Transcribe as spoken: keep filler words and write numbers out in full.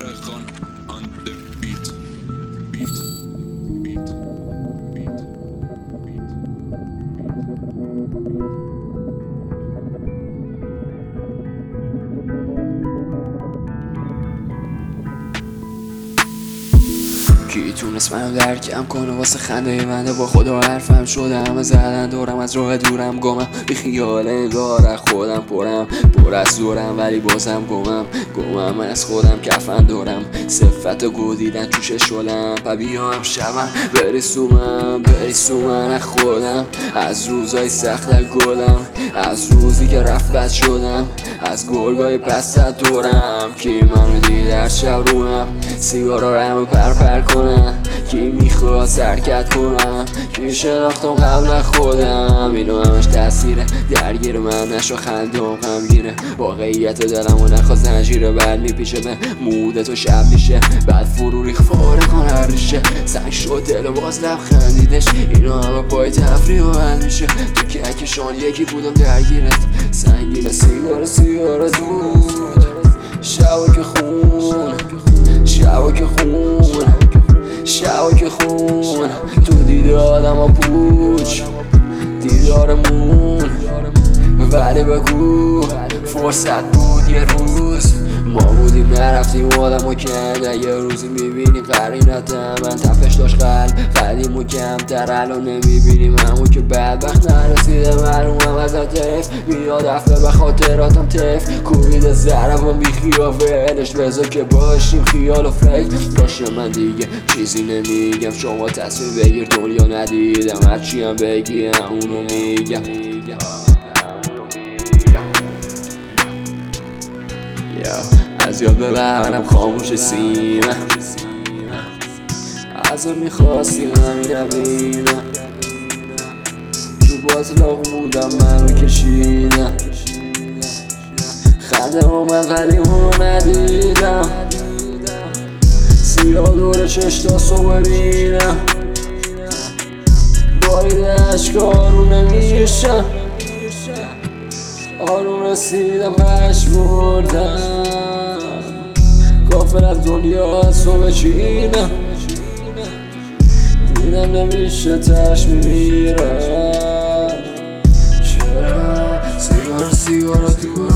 Erkan on the beat. Beat. Beat. Beat. کی تونست منو درکم کنه واسه خنده منه با خدا حرفم شده همه زدن دورم از راه دورم گمم بی خیال انگار از خودم پرم پر از دورم ولی بازم گمم گمم از خودم کفن دورم صفت گو دیدن توش شلم و بیام شبم بریسو من بریسو من از خودم از روزای سخت گلم از روزی که رفت بد شدم از گرگای پس دورم کی منو دید در شب روم سیگارا رمو پر پر کنم کی میخواد سرکت کنم کی شناختم قبل خودم اینو همش تاثیره درگیر من نشو خندم غمگینه واقعیت دلمو نخوا زنجیره بعد میپیشه به مودت و شب میشه بعد فرو ریخ فاره کن هر ریشه سنگ شد دل و باز لبخندیدش اینو همه پای تفریح و حل میشه تو کهکشان یکی بودم درگیرت سنگینه سیگار سیگار دود شبا که خون شبا که خون شبا که خون تو دیده آدم ها پوچ دیدارمون ولی بگو فرصت بود یه روز ما بودیم نرفتیم آدم و کنده یه روزی میبینی قرینت من تفش داشت قلب قدیم و کمتر الان نمیبینیم همون که بدبخت نرسیده معلومم ازت تف میاد افته به خاطراتم تف کوبیده ضرب و بیخیافلش بذار که باشیم خیال و فکر باشه من دیگه چیزی نمیگم شما تصمیم بگیر دنیا ندیدم هرچی هم بگی اونو میگم از یاد ببرم خاموش سینه از میخواستی همین نبینم تو باطلاق بودم منو کشیدم خنده اومد ولی اونو ندیدم سیاه دور چش تا صبح بینم باید اشکارو نمیشم آروم رسیدم پش بردم کافر از دنیا صبح چینم دیدم نمیشه تش میمیرم چرا سیگار سیگار تو